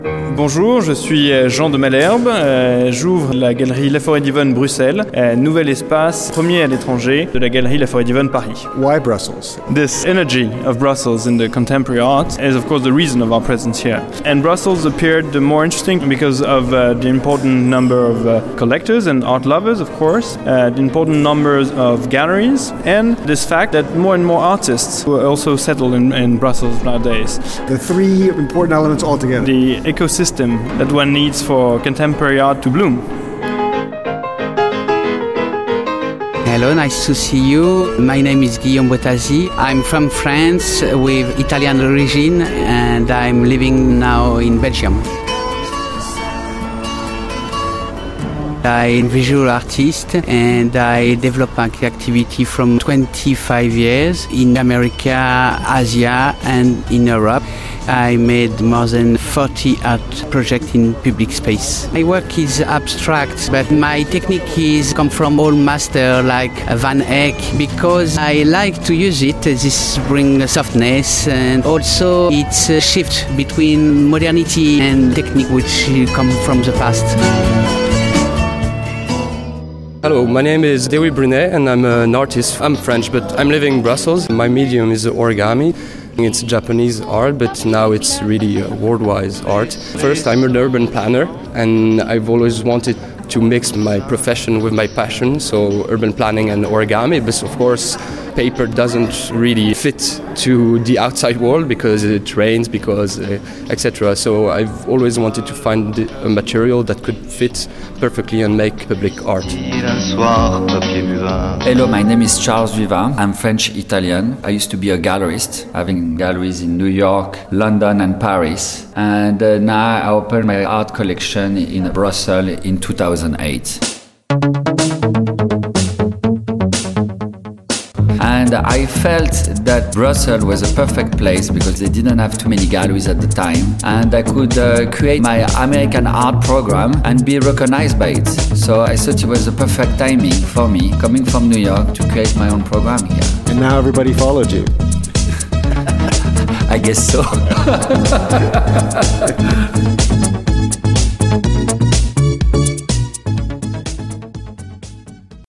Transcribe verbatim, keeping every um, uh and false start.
Bonjour, je suis Jean de Malherbe, euh, j'ouvre la galerie Laforêt-d'Yvonne Bruxelles, euh, nouvel espace, premier à l'étranger de la galerie Laforêt-d'Yvonne Paris. Why Brussels? This energy of Brussels in the contemporary art is of course the reason of our presence here. And Brussels appeared more interesting because of uh, the important number of uh, collectors and art lovers, of course, uh, the important numbers of galleries, and this fact that more and more artists were also settled in, in Brussels nowadays. The three important elements altogether. The ecosystem that one needs for contemporary art to bloom. Hello, nice to see you. My name is Guillaume Bottazzi. I'm from France with Italian origin and I'm living now in Belgium. I'm a visual artist and I develop my activity from twenty-five years in America, Asia and in Europe. I made more than forty art projects in public space. My work is abstract, but my technique is come from old master like Van Eyck because I like to use it. This brings softness and also it's a shift between modernity and technique which come from the past. Hello, my name is Dewi Brunet and I'm an artist. I'm French, but I'm living in Brussels. My medium is origami. It's Japanese art, but now it's really uh, worldwide art. First, I'm an urban planner and I've always wanted to mix my profession with my passion, so urban planning and origami, but of course paper doesn't really fit to the outside world because it rains, because uh, et cetera. So I've always wanted to find a material that could fit perfectly and make public art. Hello, my name is Charles Vivant. I'm French-Italian. I used to be a gallerist, having galleries in New York, London and Paris. And uh, now I opened my art collection in Brussels in two thousand eight. And I felt that Brussels was a perfect place because they didn't have too many galleries at the time. And I could uh, create my American art program and be recognized by it. So I thought it was the perfect timing for me, coming from New York, to create my own program here. And now everybody followed you. I guess so.